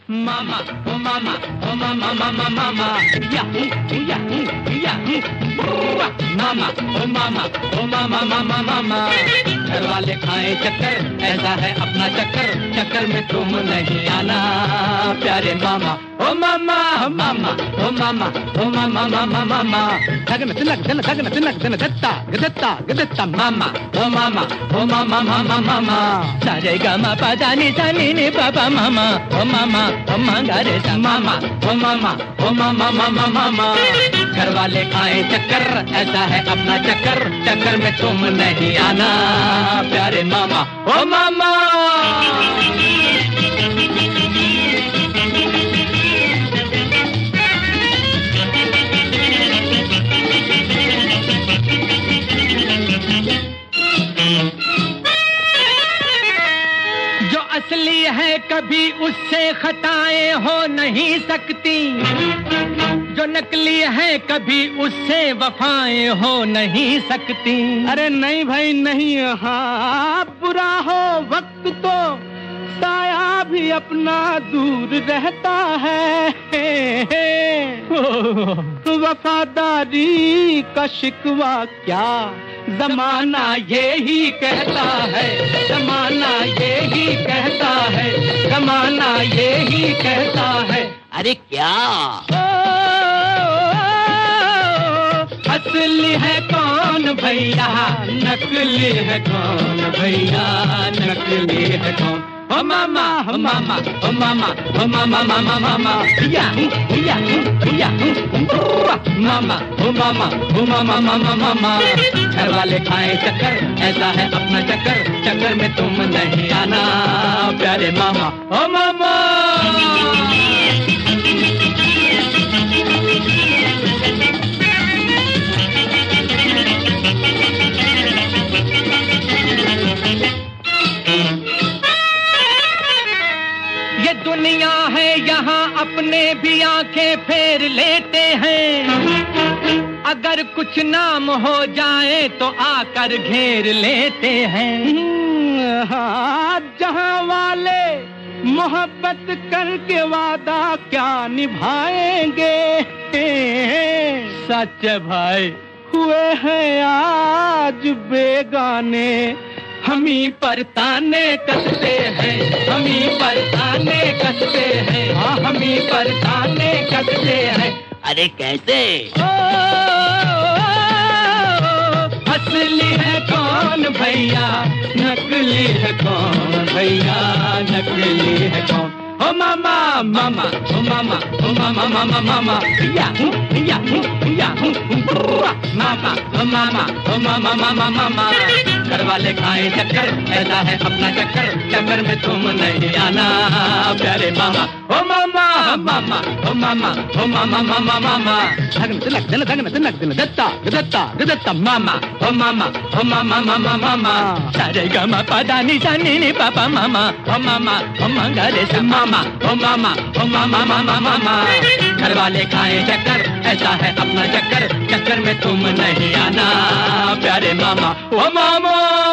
Mama, oh mama, oh mama, mama, mama, yahoo, yahoo, yahoo, mama, oh mama, oh mama, mama, mama. घर वाले खाए चक्कर, ऐसा है अपना चक्कर, चक्कर में तुम नहीं आना प्यारे मामा. Oh mama, oh mama, oh mama, oh mama, mama, mama. Dhagna tilak, dhagna dhagna tilak, dhagna dhatta, gadatta, gadatta, mama, oh mama, oh mama, mama, mama. Sa re ga ma pa da ni sa ni ni pa pa mama, oh mama, oh manga re sa mama, oh mama, oh mama, mama, mama. घर वाले खाए चक्कर, ऐसा है अपना चक्कर, चक्कर में तुम नहीं आना प्यारे मामा. Oh mama. असली है कभी उससे खताएं हो नहीं सकती, जो नकली है कभी उससे वफाएं हो नहीं सकती. अरे नहीं भाई नहीं, हाँ बुरा हो वक्त तो साया भी अपना दूर रहता है. वफादारी का शिकवा क्या जमाना यही कहता है, जमाना यही कहता है, जमाना यही कहता है. अरे क्या असली है कौन भैया, नकली है कौन भैया, नकली है कौन. Oh mama, oh mama, oh mama, oh mama, mama, mama, yahoo, yahoo, yahoo, mama, oh mama, oh mama, mama, mama. घर वाले खाए चक्कर, ऐसा है अपना चक्कर, चक्कर में तुम नहीं आना प्यारे मामा. Oh mama. ये दुनिया है यहाँ अपने भी आंखें फेर लेते हैं, अगर कुछ नाम हो जाए तो आकर घेर लेते हैं. हाँ, जहाँ वाले मोहब्बत करके वादा क्या निभाएंगे. सच भाई हुए हैं आज बेगाने, हमी पर ताने कसते हैं, हमी पर ताने कसते हैं, हाँ हमी पर ताने कसते हैं. अरे कैसे असली है कौन भैया, नकली है कौन भैया, नकली है कौन. Oh mama, mama, oh mama, oh mama, mama, mama, yahoo, yahoo, yahoo, mama, oh mama, oh mama, mama, mama. घर वाले खाए चक्कर, ऐसा है अपना चक्कर, चक्कर में तुम नहीं आना प्यारे मामा. Oh mama, oh mama, oh mama, oh mama, mama, mama. धगन तिलक धन धगन तिलक धन Dutta गदत्ता गदत्ता, mama, oh mama, oh mama, mama, mama. Sa re ga ma pa da ni sa ni ni pa pa mama, oh mama, oh manga re sa mama, oh mama, oh mama, mama, mama. घर वाले खाए चक्कर, ऐसा है अपना चक्कर, चक्कर में तुम नहीं आना प्यारे मामा. Oh mama.